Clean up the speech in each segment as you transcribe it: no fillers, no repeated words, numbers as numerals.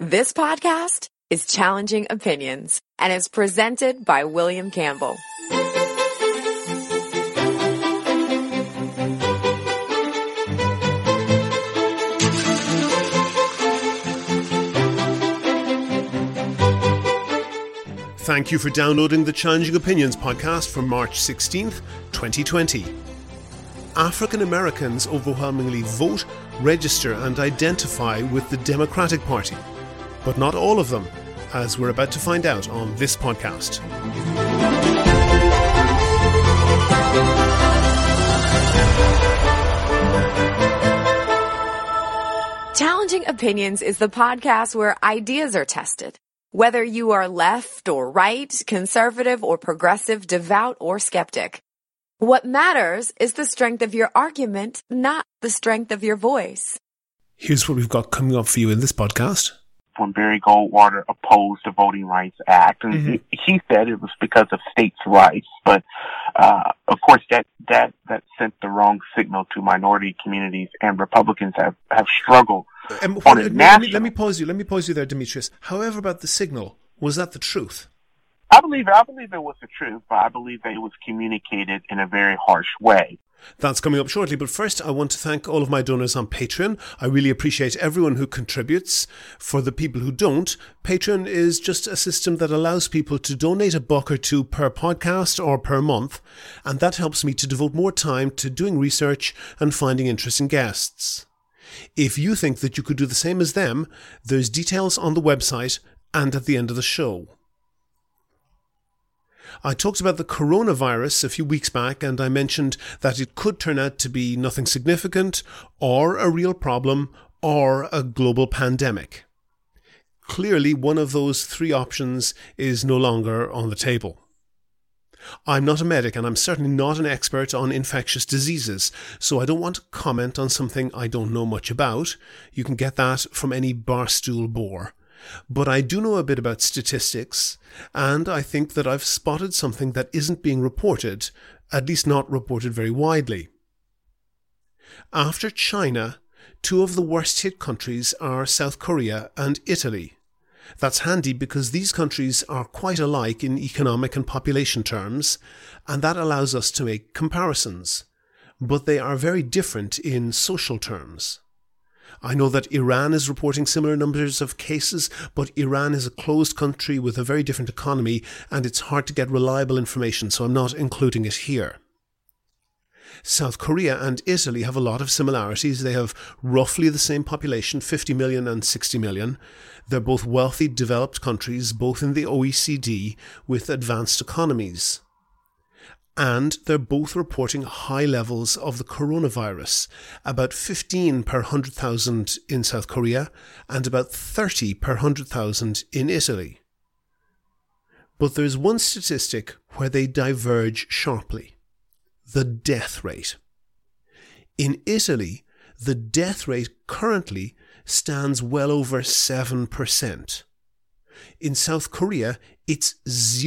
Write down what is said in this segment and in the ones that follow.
This podcast is Challenging Opinions and is presented by William Campbell. Thank you for downloading the Challenging Opinions podcast for March 16th, 2020. African Americans overwhelmingly vote, register and identify with the Democratic Party. But not all of them, as we're about to find out on this podcast. Challenging Opinions is the podcast where ideas are tested. Whether you are left or right, conservative or progressive, devout or skeptic. What matters is the strength of your argument, not the strength of your voice. Here's what we've got coming up for you in this podcast. When Barry Goldwater opposed the Voting Rights Act, and he said it was because of states' rights, but of course that sent the wrong signal to minority communities, and Republicans have struggled. Let me pause you there, Demetrius. However, about the signal, was that the truth? I believe it was the truth, but I believe that it was communicated in a very harsh way. That's coming up shortly, but first I want to thank all of my donors on Patreon. I really appreciate everyone who contributes. For the people who don't, Patreon is just a system that allows people to donate $1 or $2 per podcast or per month, and that helps me to devote more time to doing research and finding interesting guests. If you think that you could do the same as them, there's details on the website and at the end of the show. I talked about the coronavirus a few weeks back, and I mentioned that it could turn out to be nothing significant, or a real problem, or a global pandemic. Clearly, one of those three options is no longer on the table. I'm not a medic, and I'm certainly not an expert on infectious diseases, so I don't want to comment on something I don't know much about. You can get that from any barstool bore. But I do know a bit about statistics, and I think that I've spotted something that isn't being reported, at least not reported very widely. After China, two of the worst hit countries are South Korea and Italy. That's handy because these countries are quite alike in economic and population terms, and that allows us to make comparisons. But they are very different in social terms. I know that Iran is reporting similar numbers of cases, but Iran is a closed country with a very different economy, and it's hard to get reliable information, so I'm not including it here. South Korea and Italy have a lot of similarities. They have roughly the same population, 50 million and 60 million. They're both wealthy, developed countries, both in the OECD, with advanced economies. And they're both reporting high levels of the coronavirus, about 15 per 100,000 in South Korea and about 30 per 100,000 in Italy. But there's one statistic where they diverge sharply: the death rate. In Italy, the death rate currently stands well over 7%. In South Korea, it's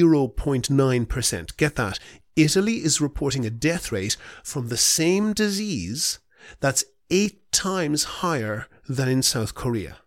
0.9%. Get that? Italy is reporting a death rate from the same disease that's 8 times higher than in South Korea.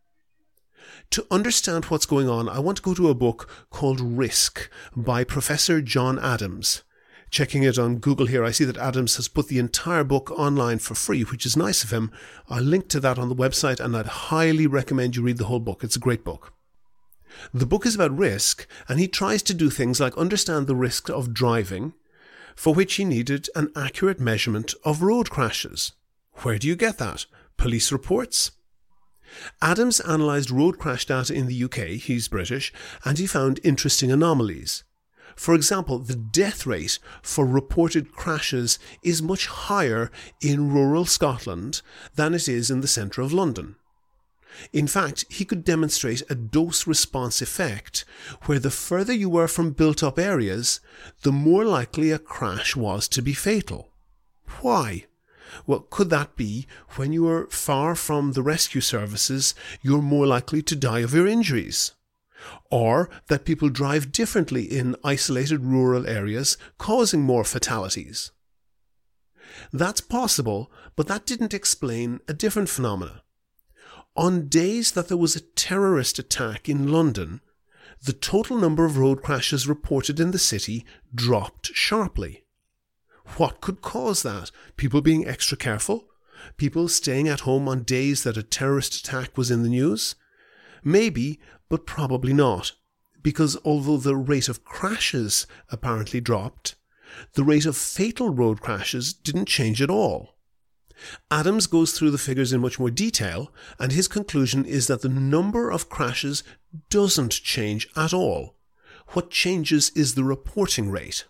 To understand what's going on, I want to go to a book called Risk by Professor John Adams. Checking it on Google here, I see that Adams has put the entire book online for free, which is nice of him. I'll link to that on the website, and I'd highly recommend you read the whole book. It's a great book. The book is about risk, and he tries to do things like understand the risk of driving, for which he needed an accurate measurement of road crashes. Where do you get that? Police reports? Adams analysed road crash data in the UK, he's British, and he found interesting anomalies. For example, the death rate for reported crashes is much higher in rural Scotland than it is in the centre of London. In fact, he could demonstrate a dose-response effect where the further you were from built-up areas, the more likely a crash was to be fatal. Why? Well, could that be when you are far from the rescue services, you're more likely to die of your injuries? Or that people drive differently in isolated rural areas, causing more fatalities? That's possible, but that didn't explain a different phenomenon. On days that there was a terrorist attack in London, the total number of road crashes reported in the city dropped sharply. What could cause that? People being extra careful? People staying at home on days that a terrorist attack was in the news? Maybe, but probably not, because although the rate of crashes apparently dropped, the rate of fatal road crashes didn't change at all. Adams goes through the figures in much more detail, and his conclusion is that the number of crashes doesn't change at all. What changes is the reporting rate.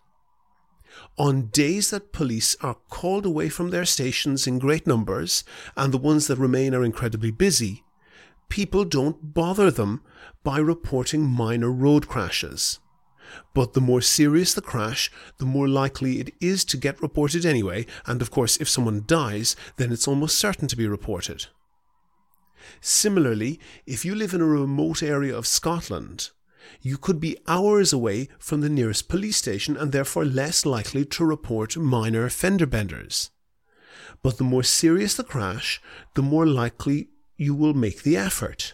On days that police are called away from their stations in great numbers, and the ones that remain are incredibly busy, people don't bother them by reporting minor road crashes. But the more serious the crash, the more likely it is to get reported anyway, and of course if someone dies, then it's almost certain to be reported. Similarly, if you live in a remote area of Scotland, you could be hours away from the nearest police station and therefore less likely to report minor fender benders. But the more serious the crash, the more likely you will make the effort.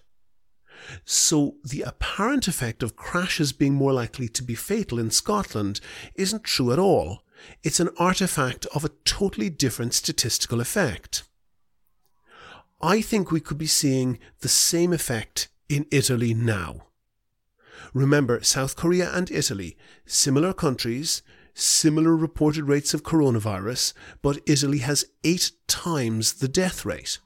So the apparent effect of crashes being more likely to be fatal in Scotland isn't true at all. It's an artifact of a totally different statistical effect. I think we could be seeing the same effect in Italy now. Remember, South Korea and Italy, similar countries, similar reported rates of coronavirus, but Italy has 8 times the death rate.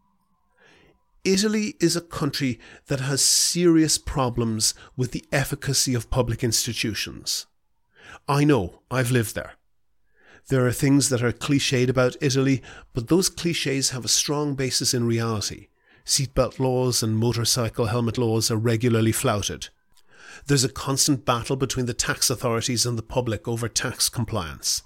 Italy is a country that has serious problems with the efficacy of public institutions. I know, I've lived there. There are things that are cliched about Italy, but those cliches have a strong basis in reality. Seatbelt laws and motorcycle helmet laws are regularly flouted. There's a constant battle between the tax authorities and the public over tax compliance.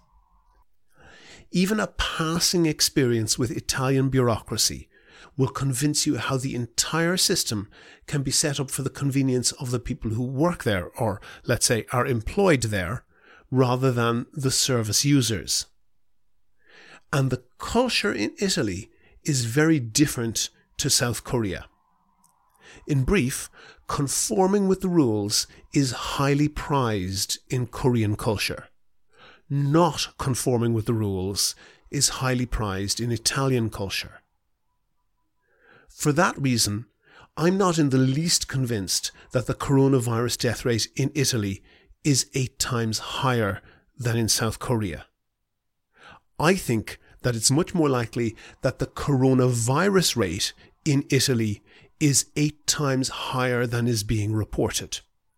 Even a passing experience with Italian bureaucracy will convince you how the entire system can be set up for the convenience of the people who work there, or, let's say, are employed there, rather than the service users. And the culture in Italy is very different to South Korea. In brief, conforming with the rules is highly prized in Korean culture. Not conforming with the rules is highly prized in Italian culture. For that reason, I'm not in the least convinced that the coronavirus death rate in Italy is 8 times higher than in South Korea. I think that it's much more likely that the coronavirus rate in Italy is 8 times higher than is being reported.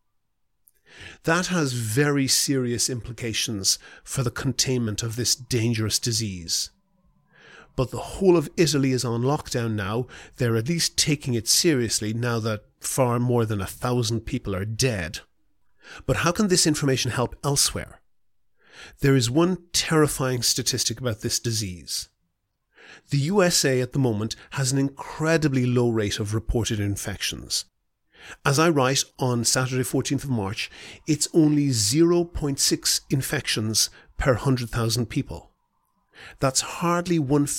That has very serious implications for the containment of this dangerous disease. But the whole of Italy is on lockdown now. They're at least taking it seriously now that far more than 1,000 people are dead. But how can this information help elsewhere? There is one terrifying statistic about this disease. The USA at the moment has an incredibly low rate of reported infections. As I write on Saturday 14th of March, it's only 0.6 infections per 100,000 people. That's hardly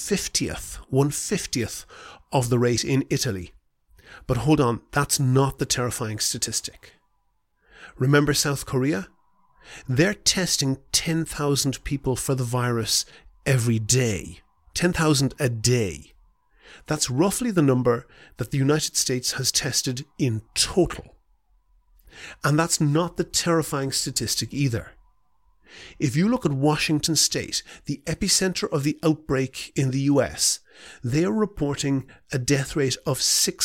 1/50th of the rate in Italy. But hold on, that's not the terrifying statistic. Remember South Korea? They're testing 10,000 people for the virus every day. 10,000 a day. That's roughly the number that the United States has tested in total. And that's not the terrifying statistic either. If you look at Washington State, the epicenter of the outbreak in the US, they are reporting a death rate of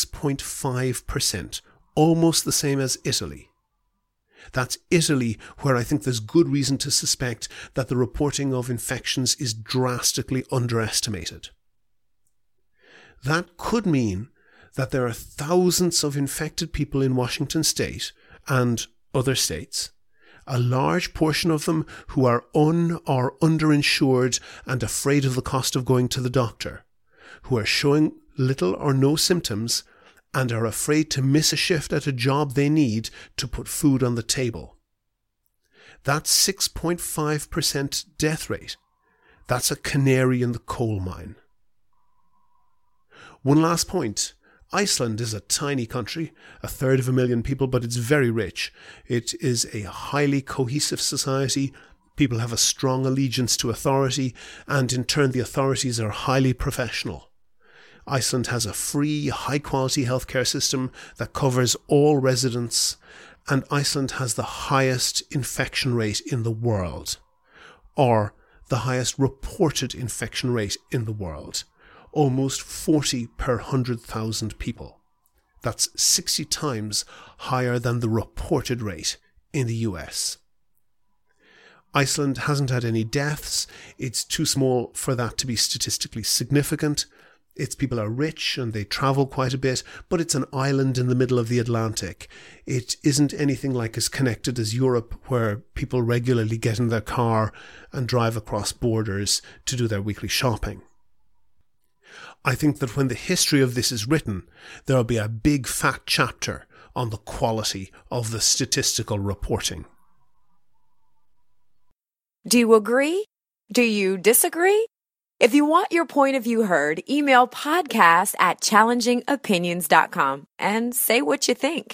6.5%, almost the same as Italy. That's Italy, where I think there's good reason to suspect that the reporting of infections is drastically underestimated. That could mean that there are thousands of infected people in Washington State and other states, a large portion of them who are or underinsured and afraid of the cost of going to the doctor, who are showing little or no symptoms and are afraid to miss a shift at a job they need to put food on the table. That 6.5% death rate, that's a canary in the coal mine. One last point. Iceland is a tiny country, 1/3 people, but it's very rich. It is a highly cohesive society. People have a strong allegiance to authority, and in turn the authorities are highly professional. Iceland has a free, high-quality healthcare system that covers all residents, and Iceland has the highest infection rate in the world, or the highest reported infection rate in the world, almost 40 per 100,000 people. That's 60 times higher than the reported rate in the US. Iceland hasn't had any deaths. It's too small for that to be statistically significant. Its people are rich and they travel quite a bit, but it's an island in the middle of the Atlantic. It isn't anything like as connected as Europe, where people regularly get in their car and drive across borders to do their weekly shopping. I think that when the history of this is written, there will be a big fat chapter on the quality of the statistical reporting. Do you agree? Do you disagree? If you want your point of view heard, email podcast@challengingopinions.com and say what you think.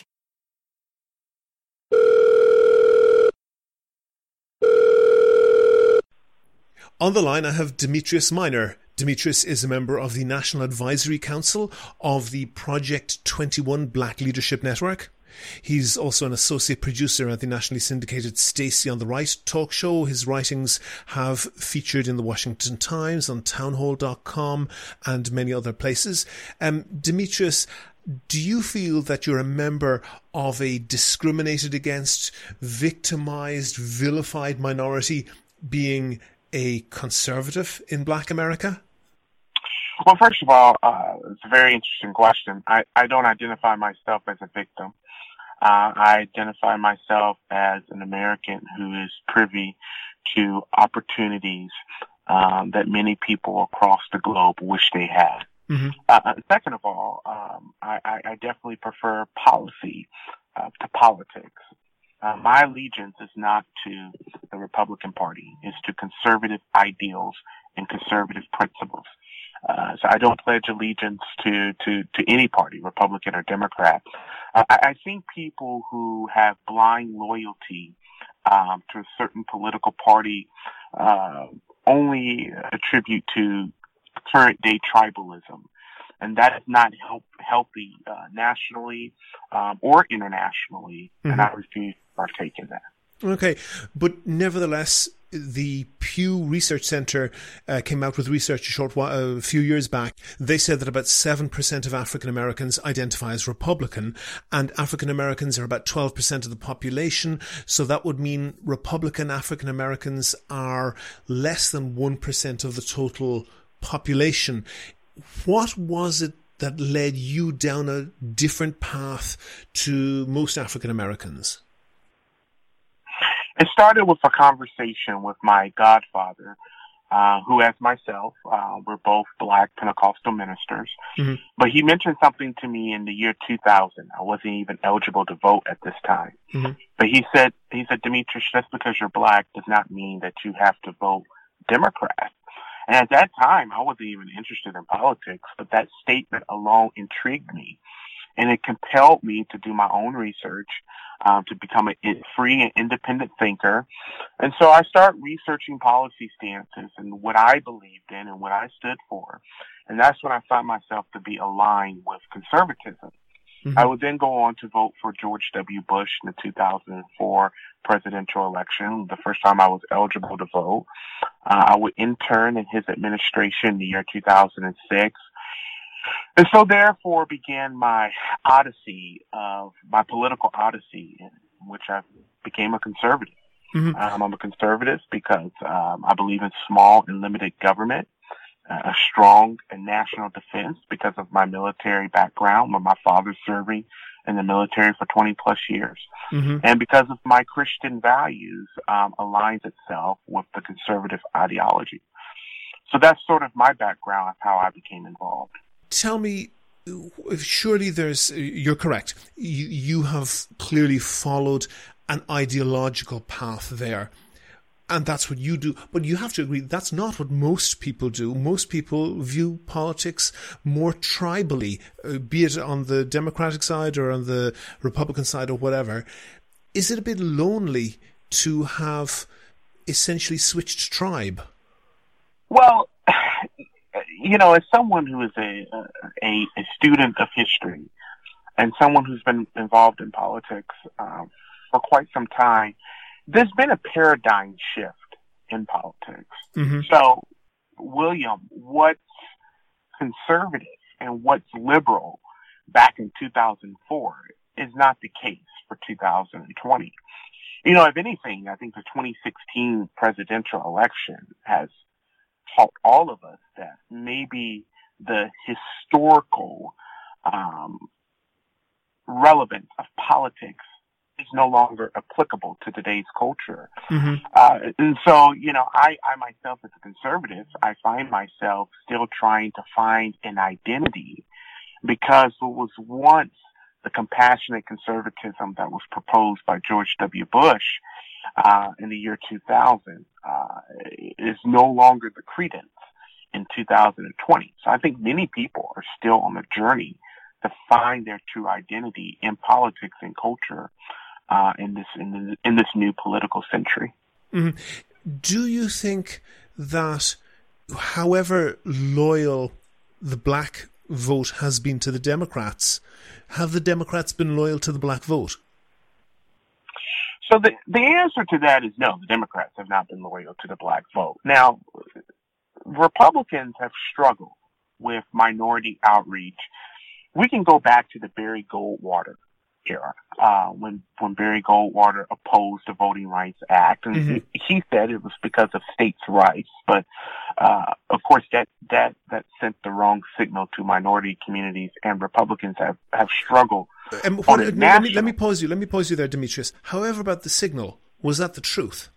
On the line, I have Demetrius Minor. Demetrius is a member of the National Advisory Council of the Project 21 Black Leadership Network. He's also an associate producer at the nationally syndicated Stacey on the Right talk show. His writings have featured in the Washington Times, on townhall.com, and many other places. Demetrius, do you feel that you're a member of a discriminated against, victimized, vilified minority, being a conservative in Black America? Well, first of all, it's a very interesting question. I don't identify myself as a victim. I identify myself as an American who is privy to opportunities that many people across the globe wish they had. Mm-hmm. Second of all, I definitely prefer policy to politics. My allegiance is not to the Republican Party. It's to conservative ideals and conservative principles. So I don't pledge allegiance to any party, Republican or Democrat. I think people who have blind loyalty to a certain political party only attribute to current day tribalism. And that is not healthy nationally or internationally, mm-hmm. and I refuse to partake in that. Okay, but nevertheless, the Pew Research Center came out with research a few years back. They said that about 7% of African Americans identify as Republican, and African Americans are about 12% of the population. So that would mean Republican African Americans are less than 1% of the total population. What was it that led you down a different path to most African Americans? It started with a conversation with my godfather, who, as myself, we're both Black Pentecostal ministers. Mm-hmm. But he mentioned something to me in the year 2000. I wasn't even eligible to vote at this time. Mm-hmm. But he said, Demetrius, just because you're Black does not mean that you have to vote Democrat. And at that time, I wasn't even interested in politics, but that statement alone intrigued me. And it compelled me to do my own research, to become a free and independent thinker. And so I started researching policy stances and what I believed in and what I stood for. And that's when I found myself to be aligned with conservatism. Mm-hmm. I would then go on to vote for George W. Bush in the 2004 presidential election, the first time I was eligible to vote. I would intern in his administration in the year 2006. And so therefore began my political odyssey, in which I became a conservative. Mm-hmm. I'm a conservative because I believe in small and limited government, a strong and national defense because of my military background, with my father serving in the military for 20 plus years. Mm-hmm. And because of my Christian values, aligns itself with the conservative ideology. So that's sort of my background of how I became involved. Tell me, surely you're correct. You have clearly followed an ideological path there. And that's what you do. But you have to agree, that's not what most people do. Most people view politics more tribally, be it on the Democratic side or on the Republican side or whatever. Is it a bit lonely to have essentially switched tribe? Well, as someone who is a student of history and someone who's been involved in politics for quite some time, there's been a paradigm shift in politics. Mm-hmm. So, William, what's conservative and what's liberal back in 2004 is not the case for 2020. If anything, I think the 2016 presidential election has taught all of us that maybe the historical relevance of politics is no longer applicable to today's culture. Mm-hmm. And so, I myself as a conservative, I find myself still trying to find an identity, because what was once the compassionate conservatism that was proposed by George W. Bush in the year 2000 is no longer the credence in 2020. So I think many people are still on the journey to find their true identity in politics and culture in this new political century. Mm-hmm. Do you think that, however loyal the black vote has been to the Democrats, have the Democrats been loyal to the black vote? So the answer to that is no. The Democrats have not been loyal to the black vote. Now, Republicans have struggled with minority outreach. We can go back to the Barry Goldwater era, when Barry Goldwater opposed the Voting Rights Act, and mm-hmm. he said it was because of states' rights. But of course, that sent the wrong signal to minority communities, and Republicans have struggled. Let me pause you. Let me pause you there, Demetrius. However, about the signal, was that the truth?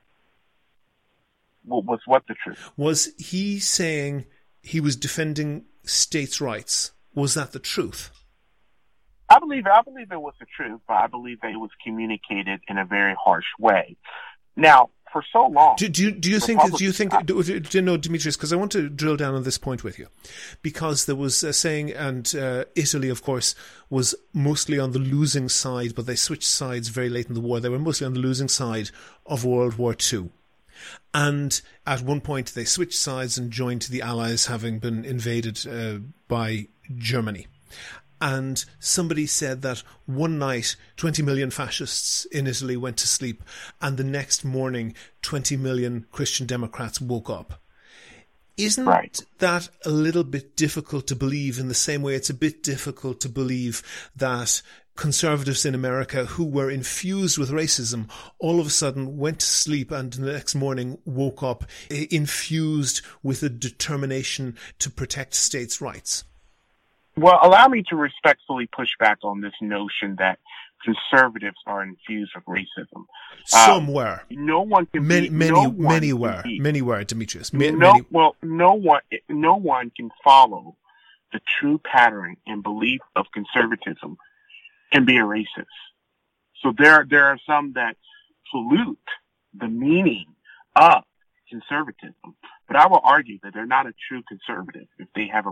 Was what the truth? Was he saying he was defending states' rights? Was that the truth? I believe it was the truth, but I believe that it was communicated in a very harsh way. Now, for so long, do you think Demetrius? Because I want to drill down on this point with you, because there was a saying, and Italy, of course, was mostly on the losing side, but they switched sides very late in the war. They were mostly on the losing side of World War II. And at one point they switched sides and joined the Allies, having been invaded by Germany. And somebody said that one night 20 million fascists in Italy went to sleep, and the next morning 20 million Christian Democrats woke up. Isn't that a little bit difficult to believe, in the same way it's a bit difficult to believe that conservatives in America who were infused with racism all of a sudden went to sleep and the next morning woke up infused with a determination to protect states' rights? Well, allow me to respectfully push back on this notion that conservatives are infused with racism. Some were. No one can. Many were, Demetrius. No one can follow the true pattern and belief of conservatism and be a racist. So there are some that pollute the meaning of conservatism. But I will argue that they're not a true conservative if they have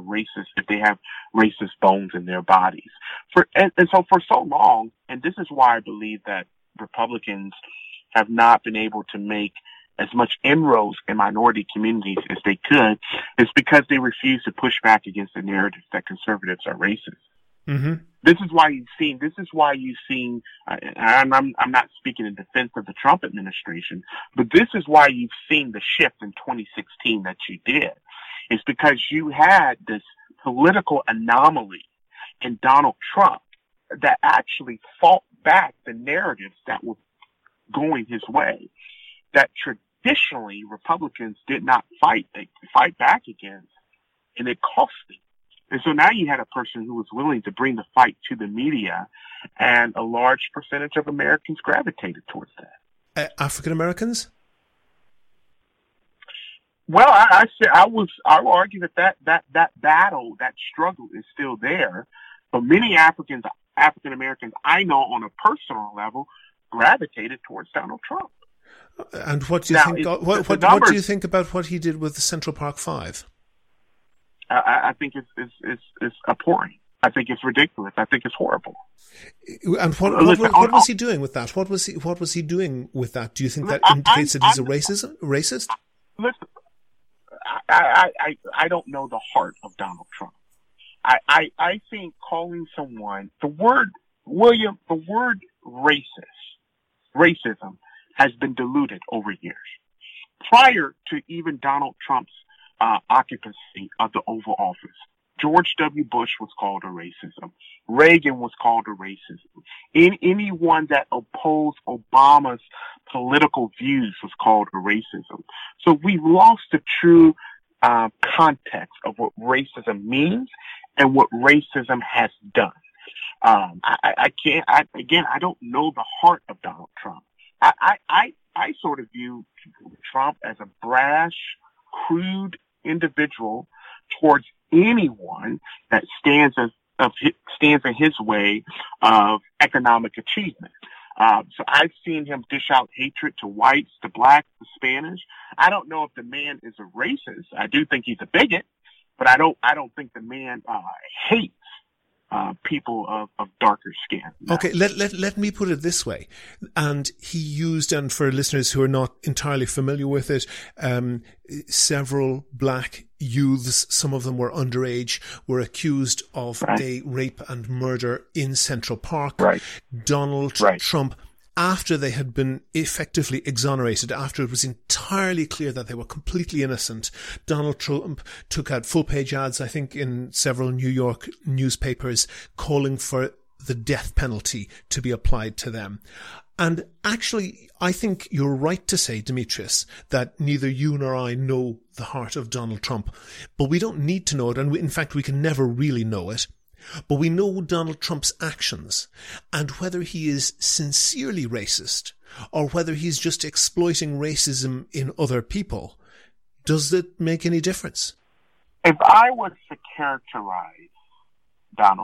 racist bones in their bodies. And so for so long, and this is why I believe that Republicans have not been able to make as much inroads in minority communities as they could, is because they refuse to push back against the narrative that conservatives are racist. Mm-hmm. This is why you've seen, and I'm not speaking in defense of the Trump administration, but this is why you've seen the shift in 2016 that you did. It's because you had this political anomaly in Donald Trump that actually fought back the narratives that were going his way, that traditionally Republicans did not fight back against, and it cost them. And so now you had a person who was willing to bring the fight to the media, and a large percentage of Americans gravitated towards that. African Americans? Well, I will argue that battle, that struggle is still there, but many African Americans I know on a personal level gravitated towards Donald Trump. And what do you think? What do you think about what he did with the Central Park Five? I think it's abhorrent. I think it's ridiculous. I think it's horrible. And what was he doing with that? What was he doing with that? Do you think that indicates that he's a racist? Listen, I don't know the heart of Donald Trump. I think calling someone the word racism has been diluted over years. Prior to even Donald Trump's occupancy of the Oval Office, George W. Bush was called a racism. Reagan was called a racism. Anyone that opposed Obama's political views was called a racism. So we've lost the true context of what racism means and what racism has done. I don't know the heart of Donald Trump. I sort of view Trump as a brash, crude individual towards anyone that stands in his way of economic achievement. So I've seen him dish out hatred to whites, to blacks, to Spanish. I don't know if the man is a racist. I do think he's a bigot, but I don't think the man hates people of darker skin. No. Okay, let me put it this way. And he used, and for listeners who are not entirely familiar with it, several black youths, some of them were underage, were accused of a rape and murder in Central Park. Right. Donald Trump, after they had been effectively exonerated, after it was entirely clear that they were completely innocent, Donald Trump took out full-page ads, I think, in several New York newspapers, calling for the death penalty to be applied to them. And actually, I think you're right to say, Demetrius, that neither you nor I know the heart of Donald Trump. But we don't need to know it, and in fact, we can never really know it. But we know Donald Trump's actions, and whether he is sincerely racist or whether he's just exploiting racism in other people. Does it make any difference? If I was to characterize Donald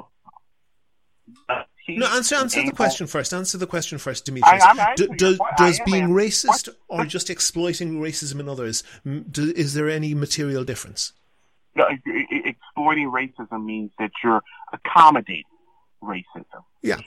Trump, answer the question first. Answer the question first, Demetrius. Does being racist or just exploiting racism in others, is there any material difference? Exploiting racism means that you're accommodating racism. Yeah.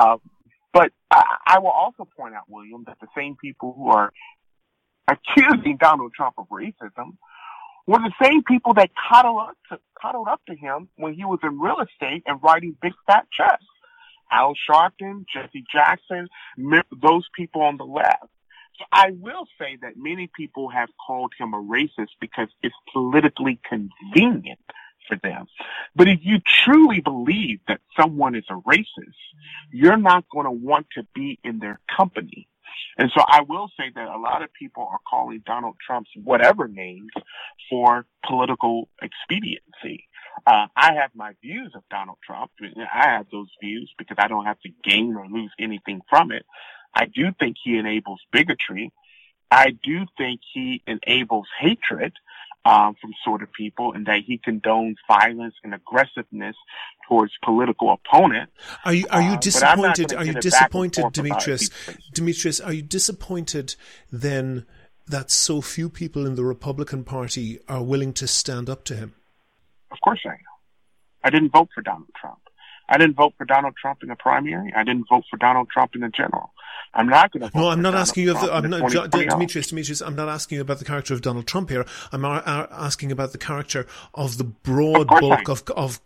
But I will also point out, William, that the same people who are accusing Donald Trump of racism were the same people that cuddled up to him when he was in real estate and writing big fat checks. Al Sharpton, Jesse Jackson, those people on the left. So I will say that many people have called him a racist because it's politically convenient for them. But if you truly believe that someone is a racist, you're not going to want to be in their company. And so I will say that a lot of people are calling Donald Trump's whatever names for political expediency. I have my views of Donald Trump. I have those views because I don't have to gain or lose anything from it. I do think he enables bigotry. I do think he enables hatred from sort of people, and that he condones violence and aggressiveness towards political opponents. Are you disappointed? Are you disappointed, Demetrius? Demetrius, are you disappointed then that so few people in the Republican Party are willing to stand up to him? Of course I am. I didn't vote for Donald Trump. I didn't vote for Donald Trump in the primary. I didn't vote for Donald Trump in the general. I'm not going to vote. No, I'm not asking you. Demetrius. I'm not asking you about the character of Donald Trump here. I'm asking about the character of the broad bulk of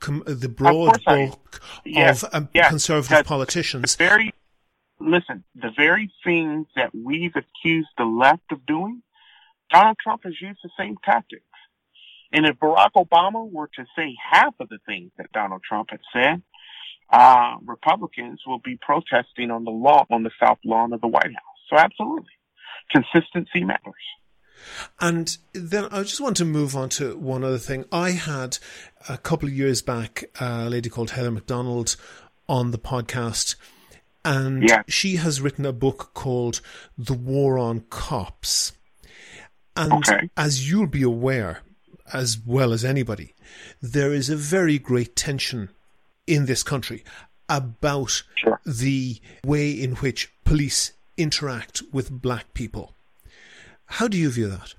conservative politicians. The very things that we've accused the left of doing, Donald Trump has used the same tactics. And if Barack Obama were to say half of the things that Donald Trump had said, Republicans will be protesting on the South Lawn of the White House. So absolutely. Consistency matters. And then I just want to move on to one other thing. I had a couple of years back a lady called Heather McDonald on the podcast, and she has written a book called The War on Cops. And as you'll be aware, as well as anybody, there is a very great tension in this country about the way in which police interact with black people. How do you view that?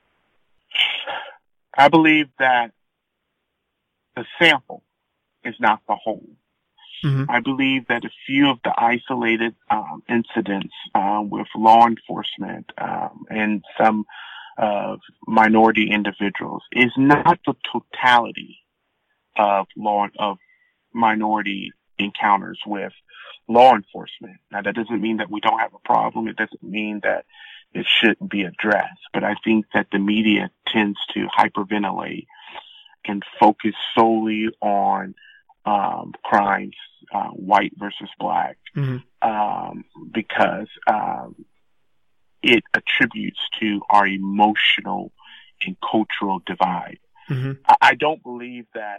I believe that the sample is not the whole. Mm-hmm. I believe that a few of the isolated incidents with law enforcement and some minority individuals is not the totality of minority encounters with law enforcement. Now, that doesn't mean that we don't have a problem. It doesn't mean that it shouldn't be addressed. But I think that the media tends to hyperventilate and focus solely on crimes, white versus black, mm-hmm. Because it attributes to our emotional and cultural divide. Mm-hmm. I don't believe that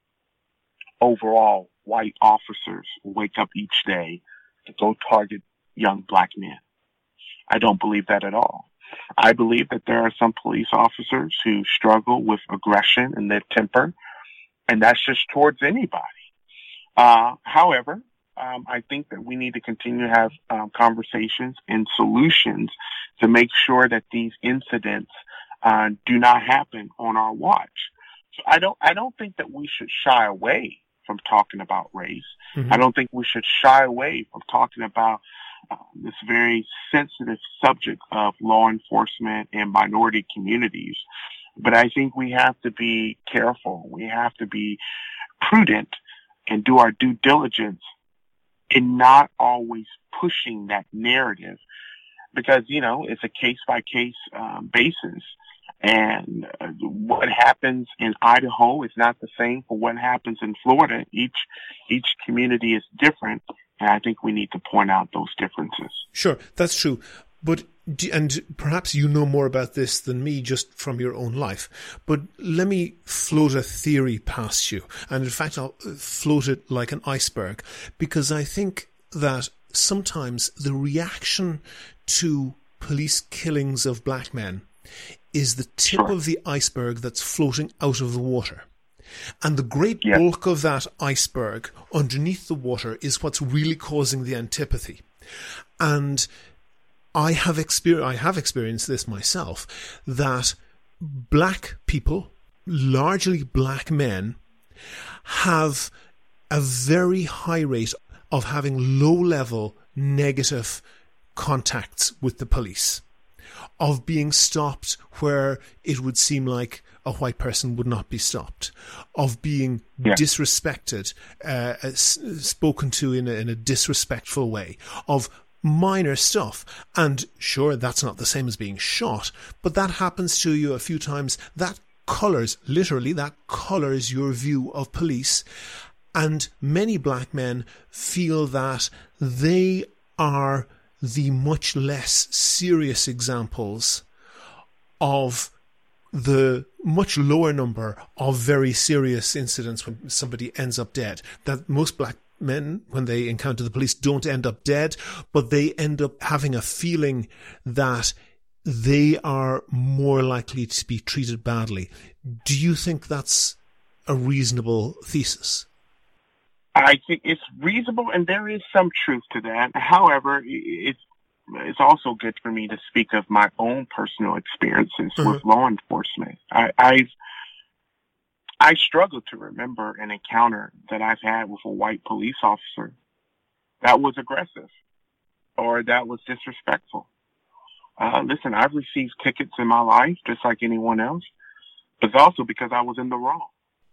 overall white officers wake up each day to go target young black men. I don't believe that at all. I believe that there are some police officers who struggle with aggression and their temper, and that's just towards anybody. However, I think that we need to continue to have conversations and solutions to make sure that these incidents do not happen on our watch. So I don't think that we should shy away from talking about race. Mm-hmm. I don't think we should shy away from talking about this very sensitive subject of law enforcement and minority communities. But I think we have to be careful. We have to be prudent and do our due diligence in not always pushing that narrative, because, it's a case-by-case basis. And what happens in Idaho is not the same for what happens in Florida. Each community is different, and I think we need to point out those differences. Sure, that's true. But and perhaps you know more about this than me just from your own life. But let me float a theory past you. And in fact, I'll float it like an iceberg, because I think that sometimes the reaction to police killings of black men is the tip of the iceberg that's floating out of the water. And the great bulk of that iceberg underneath the water is what's really causing the antipathy. And I have experienced this myself, that black people, largely black men, have a very high rate of having low-level negative contacts with the police, of being stopped where it would seem like a white person would not be stopped, of being disrespected, spoken to in a disrespectful way, of minor stuff. And sure, that's not the same as being shot, but that happens to you a few times. That colours your view of police. And many black men feel that they are the much less serious examples of the much lower number of very serious incidents when somebody ends up dead. That most black men, when they encounter the police, don't end up dead, but they end up having a feeling that they are more likely to be treated badly. Do you think that's a reasonable thesis? I think it's reasonable, and there is some truth to that. However, it's also good for me to speak of my own personal experiences with law enforcement. I struggle to remember an encounter that I've had with a white police officer that was aggressive or that was disrespectful. Listen, I've received tickets in my life just like anyone else, but it's also because I was in the wrong.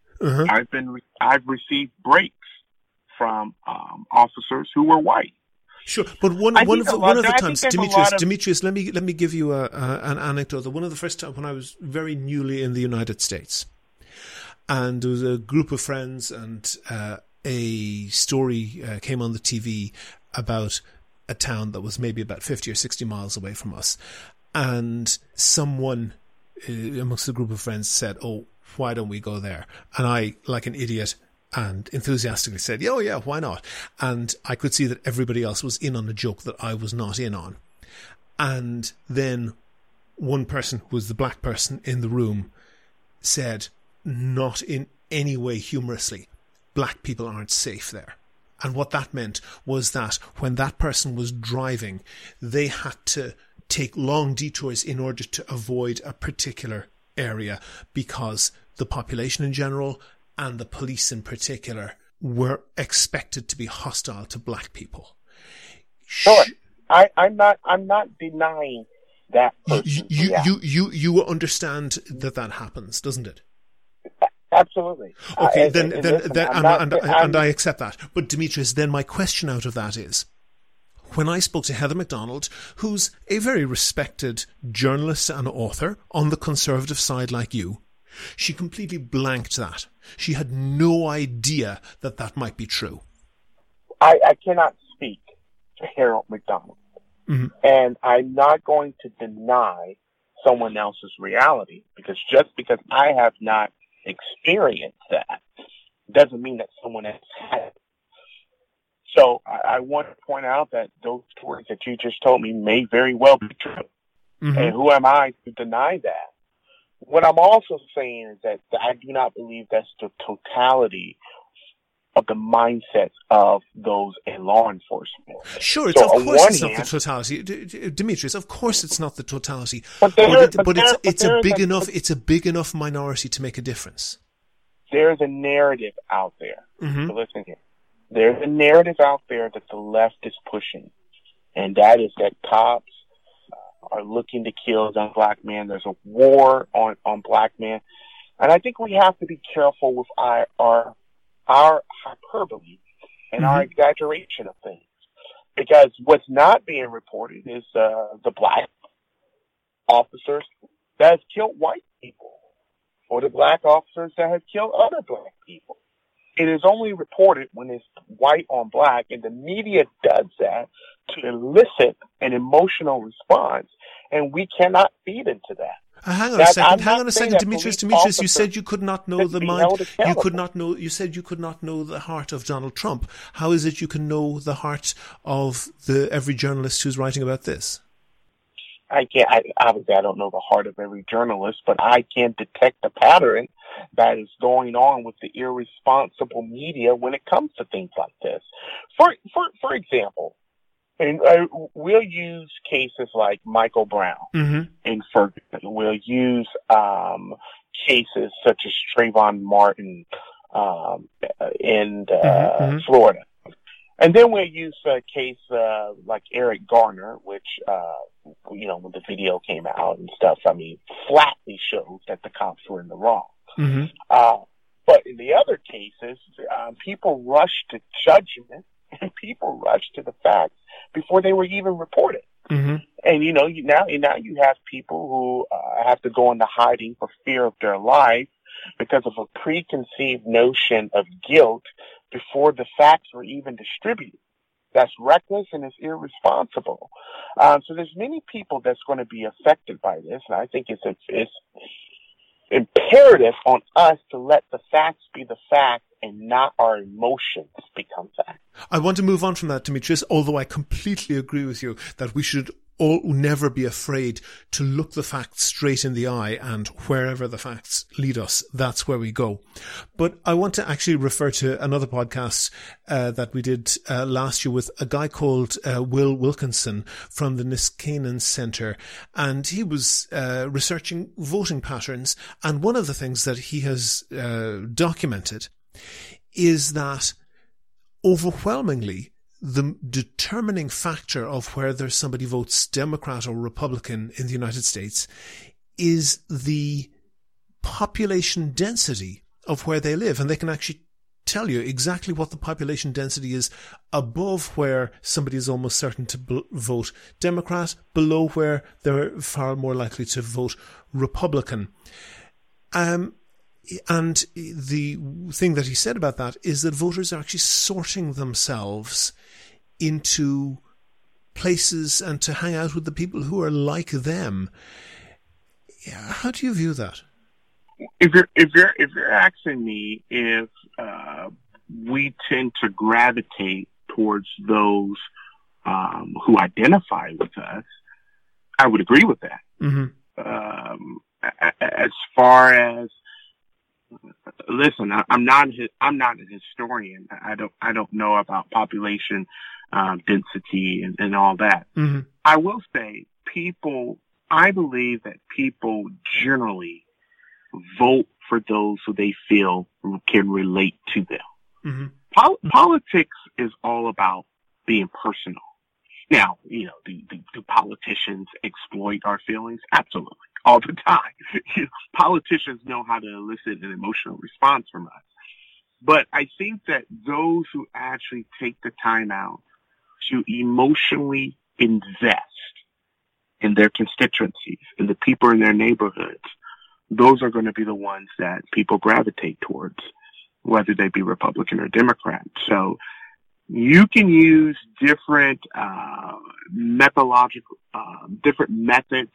I've received breaks from officers who were white. Sure, but one of the times, Demetrius, let me give you an anecdote. One of the first times when I was very newly in the United States, and there was a group of friends, and a story came on the TV about a town that was maybe about 50 or 60 miles away from us, and someone amongst the group of friends said, "Oh, why don't we go there?" And I, like an idiot, and enthusiastically said, "Oh yeah, why not?" And I could see that everybody else was in on a joke that I was not in on. And then one person, who was the black person in the room, said, not in any way humorously, "Black people aren't safe there." And what that meant was that when that person was driving, they had to take long detours in order to avoid a particular area because the population in general and the police in particular were expected to be hostile to black people. Sure. I'm not denying that person. You understand that happens, doesn't it? Absolutely. Okay, and I accept that. But Demetrius, then my question out of that is, when I spoke to Heather McDonald, who's a very respected journalist and author on the conservative side like you, she completely blanked that. She had no idea that might be true. I cannot speak to Harold McDonald. Mm-hmm. And I'm not going to deny someone else's reality, because just because I have not experienced that doesn't mean that someone else has. So I want to point out that those stories that you just told me may very well be true. Mm-hmm. And who am I to deny that? What I'm also saying is that I do not believe that's the totality of the mindsets of those in law enforcement. Sure, of course it's not the totality, Demetrius. Of course, it's not the totality. But it's a big enough minority to make a difference. There's a narrative out there. Mm-hmm. So listen here. There's a narrative out there that the left is pushing, and that is that cops are looking to kill young black men. There's a war on black men, and I think we have to be careful with our hyperbole and our exaggeration of things, because what's not being reported is the black officers that have killed white people, or the black officers that have killed other black people. It is only reported when it's white on black, and the media does that to elicit an emotional response, and we cannot feed into that. Hang on a second, Demetrius. You said you could not know the mind. You said you could not know the heart of Donald Trump. How is it you can know the heart of every journalist who's writing about this? I can't. Obviously, I don't know the heart of every journalist, but I can detect the pattern that is going on with the irresponsible media when it comes to things like this. For example, and we'll use cases like Michael Brown in Ferguson. We'll use cases such as Trayvon Martin in Florida. And then we'll use a case like Eric Garner, which, when the video came out and stuff, flatly showed that the cops were in the wrong. Mm-hmm. But in the other cases, people rushed to judgment and people rushed to the facts before they were even reported. Mm-hmm. And, now you have people who have to go into hiding for fear of their life because of a preconceived notion of guilt before the facts were even distributed. That's reckless and it's irresponsible. So there's many people that's going to be affected by this, and I think it's imperative on us to let the facts be the facts and not our emotions become facts. I want to move on from that, Demetrius, although I completely agree with you that we should never be afraid to look the facts straight in the eye, and wherever the facts lead us, that's where we go. But I want to actually refer to another podcast that we did last year with a guy called Will Wilkinson from the Niskanen Center, and he was researching voting patterns, and one of the things that he has documented is that overwhelmingly the determining factor of whether somebody votes Democrat or Republican in the United States is the population density of where they live. And they can actually tell you exactly what the population density is above where somebody is almost certain to vote Democrat, below where they're far more likely to vote Republican. And the thing that he said about that is that voters are actually sorting themselves into places and to hang out with the people who are like them. How do you view that? If you're asking me if we tend to gravitate towards those who identify with us, I would agree with that. Mm-hmm. As far as, listen, I'm not a historian. I don't know about population density and all that. Mm-hmm. I will say I believe that people generally vote for those who they feel can relate to them. Mm-hmm. Politics is all about being personal. Now, do politicians exploit our feelings? Absolutely. All the time. Politicians know how to elicit an emotional response from us. But I think that those who actually take the time out to emotionally invest in their constituencies, in the people in their neighborhoods, those are going to be the ones that people gravitate towards, whether they be Republican or Democrat. So you can use different different methods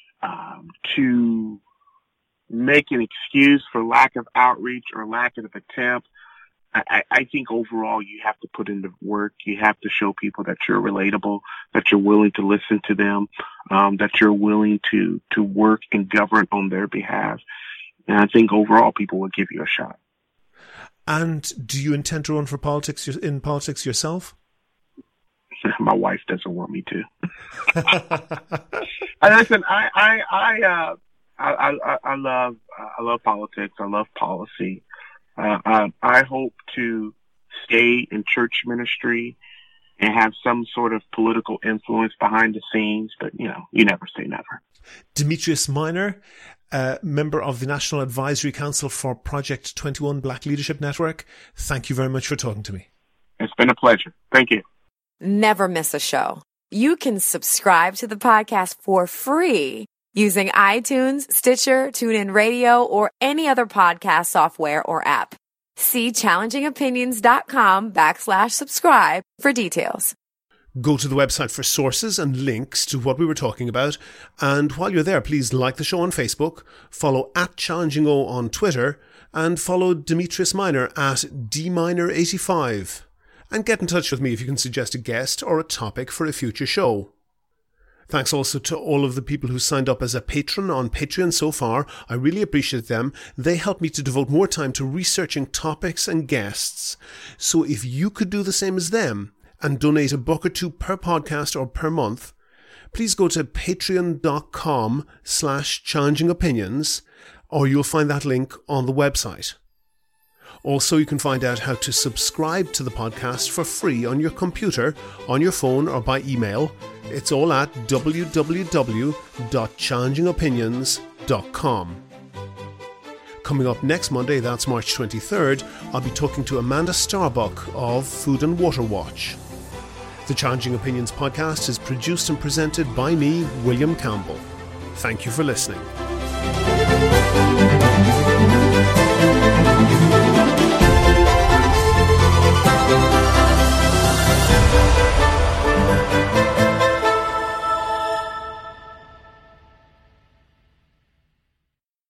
to make an excuse for lack of outreach or lack of attempt. I think overall you have to put in the work. You have to show people that you're relatable, that you're willing to listen to them, that you're willing to work and govern on their behalf. And I think overall people will give you a shot. And do you intend to run for politics yourself? My wife doesn't want me to. Listen, I love politics. I love policy. I hope to stay in church ministry and have some sort of political influence behind the scenes, but you never say never. Demetrius Minor, member of the National Advisory Council for Project 21 Black Leadership Network, thank you very much for talking to me. It's been a pleasure. Thank you. Never miss a show. You can subscribe to the podcast for free using iTunes, Stitcher, TuneIn Radio, or any other podcast software or app. See challengingopinions.com/subscribe for details. Go to the website for sources and links to what we were talking about. And while you're there, please like the show on Facebook, follow @ChallengingO on Twitter, and follow Demetrius Minor @DMinor85. And get in touch with me if you can suggest a guest or a topic for a future show. Thanks also to all of the people who signed up as a patron on Patreon so far. I really appreciate them. They help me to devote more time to researching topics and guests. So if you could do the same as them and donate $1 or $2 per podcast or per month, please go to patreon.com/challengingopinions, or you'll find that link on the website. Also, you can find out how to subscribe to the podcast for free on your computer, on your phone, or by email. It's all at www.challengingopinions.com. Coming up next Monday, that's March 23rd, I'll be talking to Amanda Starbuck of Food and Water Watch. The Challenging Opinions podcast is produced and presented by me, William Campbell. Thank you for listening.